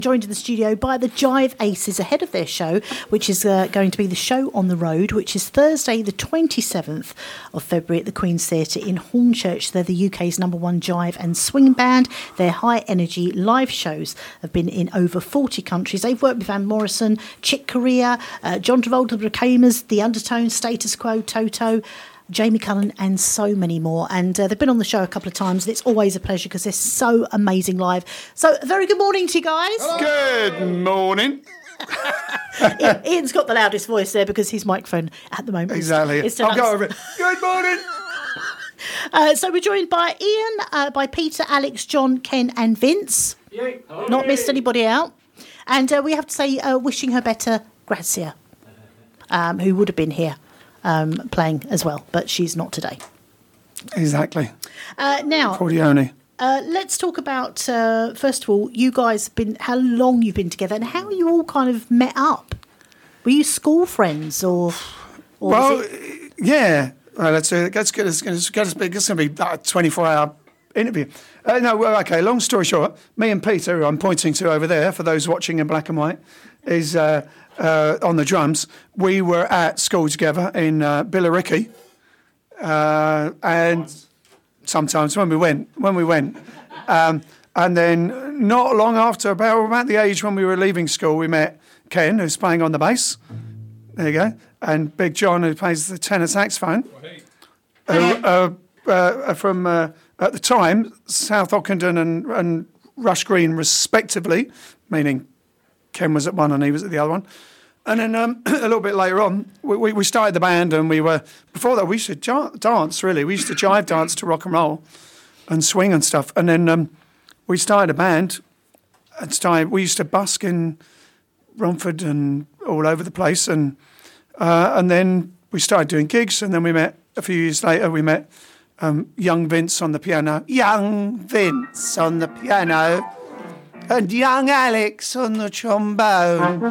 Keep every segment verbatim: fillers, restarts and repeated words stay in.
Joined in the studio by the Jive Aces ahead of their show, which is uh, going to be the Show on the Road, which is Thursday the twenty-seventh of February at the Queen's Theatre in Hornchurch. They're the U K's number one jive and swing band. Their high energy live shows have been in over forty countries. They've worked with Van Morrison, Chick Corea, uh, John Travolta, the Reclaimers, The Undertones, Status Quo, Toto, Jamie Cullen and so many more. And uh, they've been on the show a couple of times and it's always a pleasure because they're so amazing live. So a very good morning to you guys. Hello. Good morning. Ian's got the loudest voice there because his microphone at the moment exactly. is, is I'll go over it. Good morning. Uh, so we're joined by Ian, uh, by Peter, Alex, John, Ken and Vince. Yay. Not missed anybody out. And uh, we have to say uh, wishing her better, Grazia, um, who would have been here. Um, playing as well, but she's not today. Exactly. Uh, now, Cordione. Uh, let's talk about, uh, first of all, you guys have been, how long you've been together and how you all kind of met up. Were you school friends or? or well, was it... yeah. Well, let's uh, let's get us it's going to be a twenty-four hour interview. Uh, no, well, okay. Long story short, me and Peter, who I'm pointing to over there for those watching in black and white, is. Uh, Uh, on the drums. We were at school together in uh, Billericay, uh, and sometimes when we went, when we went, um, and then not long after, about about the age when we were leaving school, we met Ken, who's playing on the bass. There you go, and Big John, who plays the tenor saxophone. Who, uh, uh, from uh, at the time South Ockenden and, and Rush Green, respectively, meaning Ken was at one and he was at the other one. And then um, a little bit later on, we, we, we started the band and we were, before that we used to j- dance, really. We used to jive dance to rock and roll and swing and stuff. And then um, we started a band and started, we used to busk in Romford and all over the place. And uh, and then we started doing gigs and then we met, a few years later, we met um, young Vince on the piano. Young Vince on the piano. And young Alex on the trombone.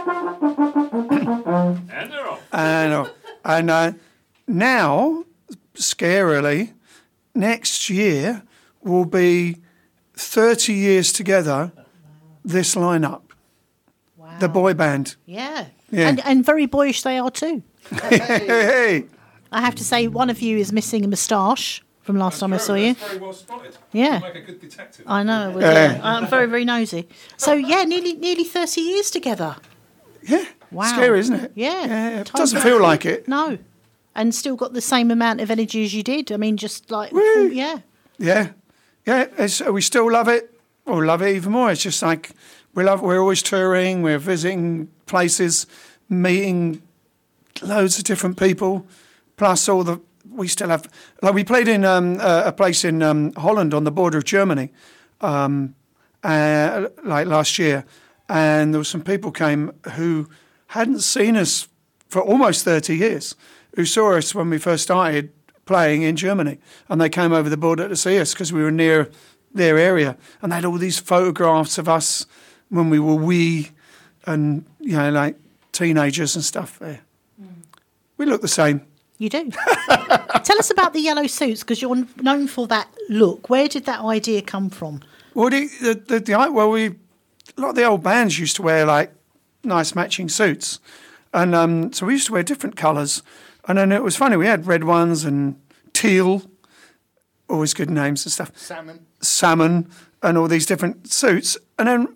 And they're off. And, uh, and uh, now, scarily, next year will be thirty years together, this lineup. Wow. The boy band. Yeah. Yeah. And, and very boyish they are too. Hey, hey. I have to say one of you is missing a moustache from last time I saw you. That's very well spotted. Yeah. You make a good detective. I know. Well, Yeah. yeah. I'm very, very nosy. So, yeah, nearly nearly thirty years together. Yeah. Wow. Scary, isn't it? Yeah. Yeah. It Totally. doesn't feel like it. No. And still got the same amount of energy as you did. I mean, just like, Woo. full, yeah. Yeah. Yeah. It's, we still love it. Or love it even more. It's just like we love. We're always touring. We're visiting places, meeting loads of different people. Plus all the we still have. Like we played in um, a, a place in um, Holland on the border of Germany, um, uh, like last year, and there were some people came who hadn't seen us for almost thirty years, who saw us when we first started playing in Germany, and they came over the border to see us because we were near their area, and they had all these photographs of us when we were wee, and you know, like teenagers and stuff. There, mm. We look the same. You do. Tell us about the yellow suits because you're known for that look. Where did that idea come from? Well, the, the, the, the well, we a lot of the old bands used to wear like nice matching suits, and um, so we used to wear different colours. And then it was funny. We had red ones and teal, always good names and stuff. Salmon. Salmon, and all these different suits. And then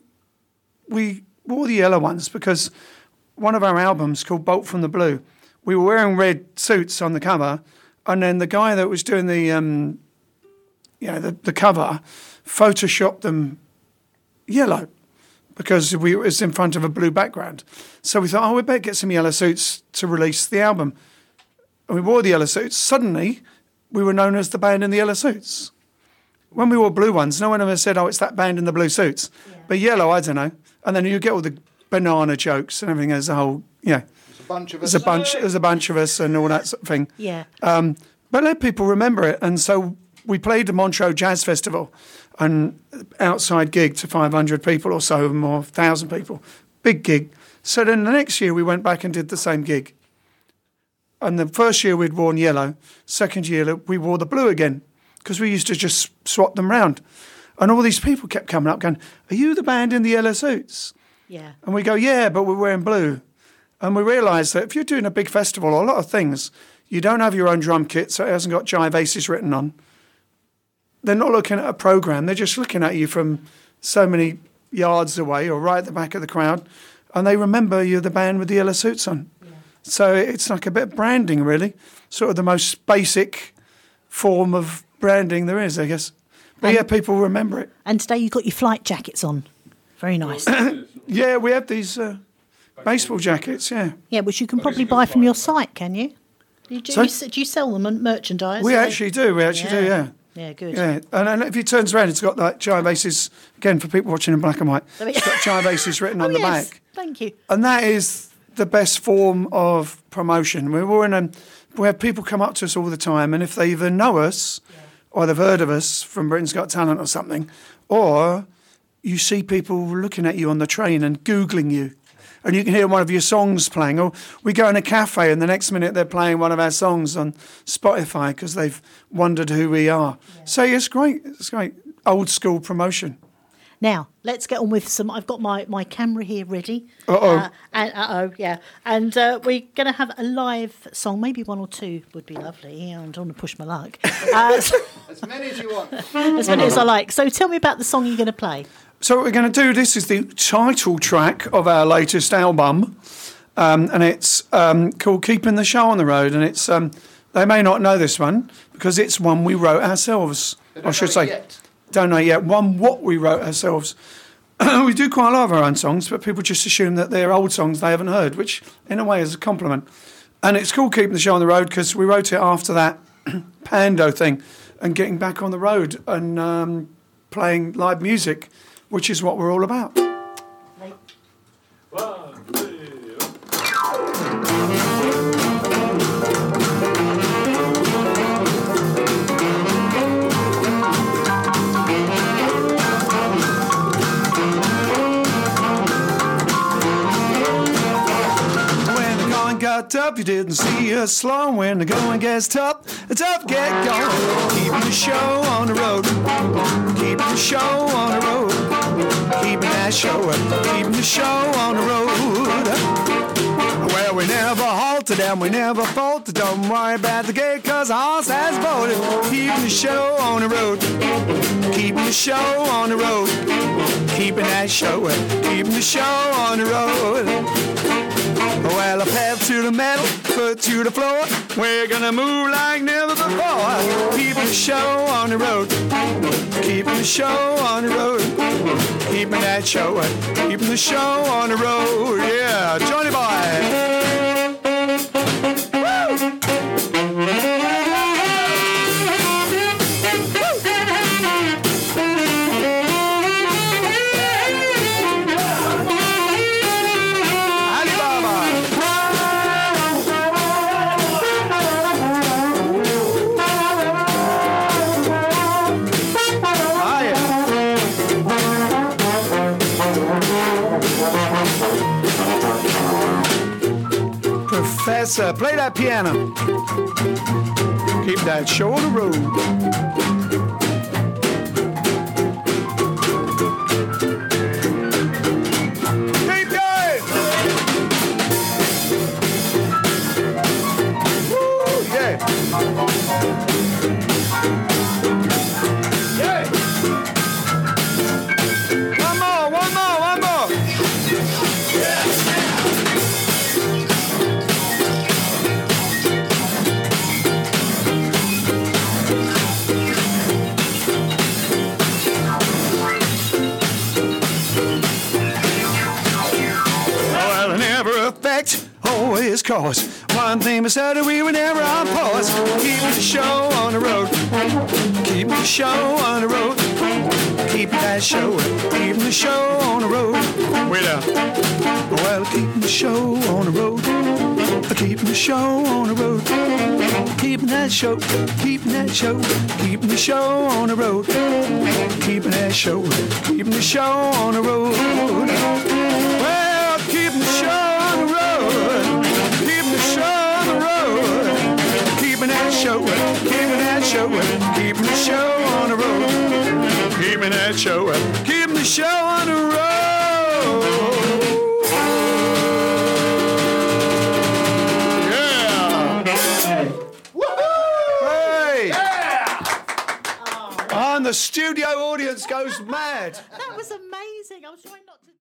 we wore the yellow ones because one of our albums called Bolt from the Blue, we were wearing red suits on the cover, and then the guy that was doing the, um, you know, the, the cover, photoshopped them yellow because we it was in front of a blue background. So we thought, oh, we better get some yellow suits to release the album. And we wore the yellow suits. Suddenly, we were known as the band in the yellow suits. When we wore blue ones, no one ever said, oh, it's that band in the blue suits. Yeah. But yellow, I don't know. And then you get all the banana jokes and everything as a whole, you know. There's a bunch of us. There's a bunch, there's a bunch of us and all that sort of thing. Yeah. Um, but let people remember it. And so we played the Montreux Jazz Festival, an outside gig to five hundred people or so, more, one thousand people. Big gig. So then the next year we went back and did the same gig. And the first year we'd worn yellow. Second year we wore the blue again because we used to just swap them round. And all these people kept coming up going, are you the band in the yellow suits? Yeah. And we go, yeah, but we're wearing blue. And we realised that if you're doing a big festival or a lot of things, you don't have your own drum kit, so it hasn't got Jive Aces written on. They're not looking at a programme, they're just looking at you from so many yards away or right at the back of the crowd, and they remember you're the band with the yellow suits on. Yeah. So it's like a bit of branding, really. Sort of the most basic form of branding there is, I guess. But and, yeah, people remember it. And today you've got your flight jackets on. Very nice. Yeah, we have these uh, baseball jackets, yeah. Yeah, which you can probably buy from your site, can you? Do you, do Sorry? you, do you sell them on merchandise? We actually do, we actually yeah. do, yeah. Yeah, good. Yeah, and, and if you turns around, it's got like Jive Aces, again, for people watching in black and white, it's got Jive Aces written oh, on the yes. back. Thank you. And that is the best form of promotion. We were in a, we have people come up to us all the time, and if they either know us yeah. or they've heard of us from Britain's Got Talent or something, or you see people looking at you on the train and Googling you, and you can hear one of your songs playing, or we go in a cafe and the next minute they're playing one of our songs on Spotify because they've wondered who we are. Yeah. So it's great. It's great. Old school promotion. Now, let's get on with some... I've got my, my camera here ready. Uh-oh. Uh, and, uh-oh, yeah. And uh, we're going to have a live song. Maybe one or two would be lovely. Yeah, I don't want to push my luck. Uh, so, as many as you want. As many as I like. So tell me about the song you're going to play. So what we're going to do, this is the title track of our latest album, um, and it's um, called Keeping the Show on the Road, and it's um, they may not know this one, because it's one we wrote ourselves. I should say, yet. don't know yet, one what we wrote ourselves. We do quite a lot of our own songs, but people just assume that they're old songs they haven't heard, which in a way is a compliment. And it's called Keeping the Show on the Road because we wrote it after that Pando thing and getting back on the road and um, playing live music, which is what we're all about. One, two, When the going got up, you didn't see us slow. When the going gets tough, it's tough get going. Keeping the show on the road. Keeping the show on the road. Keeping that show up, keeping the show on the road. Well, we never halted and we never faltered. Don't worry about the gate, cause the horse has bolted. Keeping the show on the road. Keeping the show on the road. Keeping that show up, keeping the show on the road. Well, a pedal to the metal, foot to the floor. We're gonna move like never before. Keeping the show on the road. Keeping the show on the road. Keeping that show up. Keeping the show on the road. Yeah, Johnny Boy. Professor, play that piano. Keep that show on the road. Keep going. Woo, yeah. Yeah. One more, one more, one more. Always cause one thing was certain, we were never on pause. Keeping the show on the road. Keeping the show on the road. Keeping that show. Keeping the show on the road. Wait up. Well, keeping the show on the road. Keeping the show on the road. Keeping that show. Keeping that show. Keeping the show on the road. Keeping that show. Keeping the show on the road. Well, keeping the show on the road. Keeping the show on the road. Keeping that show. Keeping that show. Keeping the show on the road. Keeping that Tonight Show. Keep the show on the road. Yeah. Woohoo! Hey! Yeah! And the studio audience goes mad. That was amazing. I was trying not to.